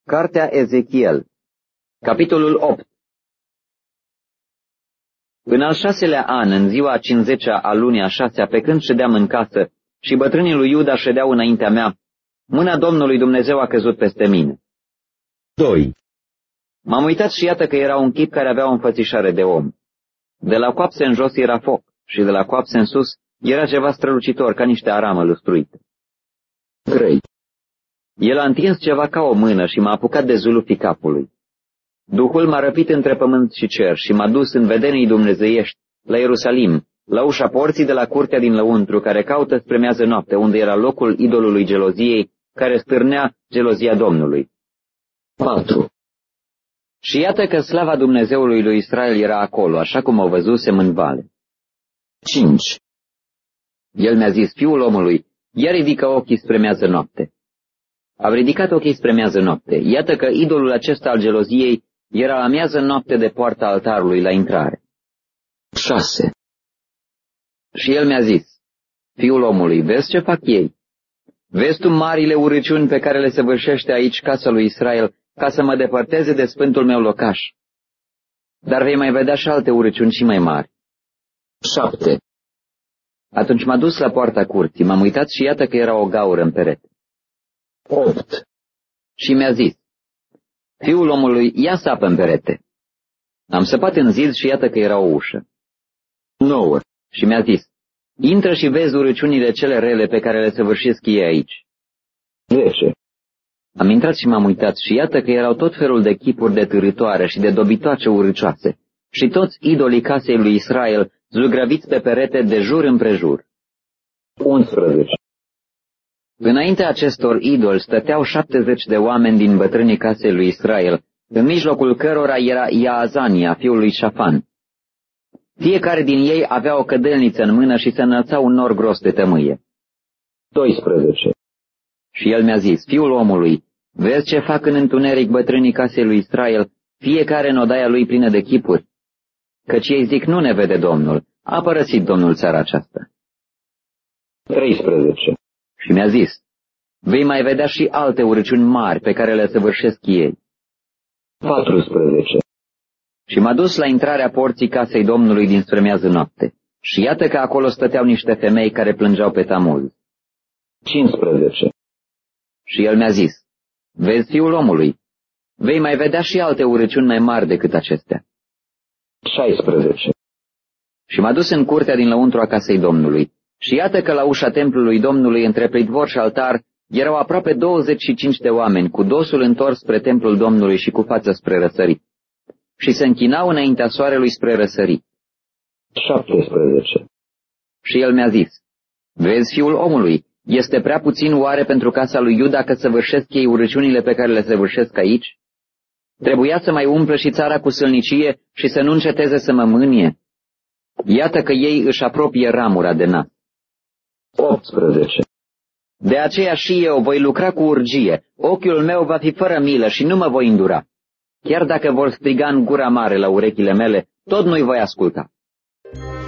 Cartea Ezechiel, capitolul 8. În al 6-lea an, în ziua a 50-a a lunii a 6-a, pe când ședeam în casă și bătrânii lui Iuda ședeau înaintea mea, mâna Domnului Dumnezeu a căzut peste mine. 2. M-am uitat și iată că era un chip care avea o înfățișare de om. De la coapse în jos era foc și de la coapse în sus era ceva strălucitor, ca niște aramă lustruită. 3. El a întins ceva ca o mână și m-a apucat de zulufii capului. Duhul m-a răpit între pământ și cer și m-a dus în vedenii dumnezeiești, la Ierusalim, la ușa porții de la curtea din lăuntru, care caută spre miază noapte, unde era locul idolului geloziei, care stârnea gelozia Domnului. 4. Și iată că slava Dumnezeului lui Israel era acolo, așa cum o văzusem în vale. 5. El mi-a zis: fiul omului, ia ridică ochii spre miază noapte. Am ridicat ochii spre miază noapte. Iată că idolul acesta al geloziei era la miază noapte de poarta altarului la intrare. 6. Și el mi-a zis: fiul omului, vezi ce fac ei? Vezi tu marile urăciuni pe care le săvârșește aici casa lui Israel, ca să mă depărteze de sfântul meu locaș? Dar vei mai vedea și alte urăciuni și mai mari. 7. Atunci m-a dus la poarta curții, m-am uitat și iată că era o gaură în perete. 8. Și mi-a zis: fiul omului, ia sapă în perete. Am săpat în zid și iată că era o ușă. 9. Și mi-a zis: intră și vezi urăciunile cele rele pe care le săvârșesc ei aici. 10. Am intrat și m-am uitat și iată că erau tot felul de chipuri de târâtoare și de dobitoace urâcioase și toți idolii casei lui Israel zugrăviți pe perete de jur împrejur. 11. Înaintea acestor idoli stăteau 70 de oameni din bătrânii casei lui Israel, în mijlocul cărora era Iaazania, fiul lui Șafan. Fiecare din ei avea o cădelniță în mână și se înălța un nor gros de tămâie. 12. Și el mi-a zis: fiul omului, vezi ce fac în întuneric bătrânii casei lui Israel, fiecare în odaia lui plină de chipuri? Căci ei zic: nu ne vede Domnul, a părăsit Domnul țara aceasta. 13. Și mi-a zis: vei mai vedea și alte urăciuni mari pe care le săvârșesc ei. 14. Și m-a dus la intrarea porții casei Domnului dinspre miază noapte. Și iată că acolo stăteau niște femei care plângeau pe Tamuz. 15. Și el mi-a zis: vezi, fiul omului, vei mai vedea și alte urăciuni mai mari decât acestea. 16. Și m-a dus în curtea din lăuntru a casei Domnului. Și iată că la ușa templului Domnului, între pridvor și altar, erau aproape 25 de oameni, cu dosul întors spre templul Domnului și cu față spre răsărit. Și se închinau înaintea soarelui spre răsărit. 17. Și el mi-a zis: vezi, fiul omului, este prea puțin oare pentru casa lui Iuda că săvârșesc ei urăciunile pe care le săvârșesc aici? Trebuia să mai umplă și țara cu sălnicie și să nu înceteze să mă mânie. Iată că ei își apropie ramura de nas. 18. De aceea și eu voi lucra cu urgie, ochiul meu va fi fără milă și nu mă voi îndura. Chiar dacă vor striga în gura mare la urechile mele, tot nu-i voi asculta.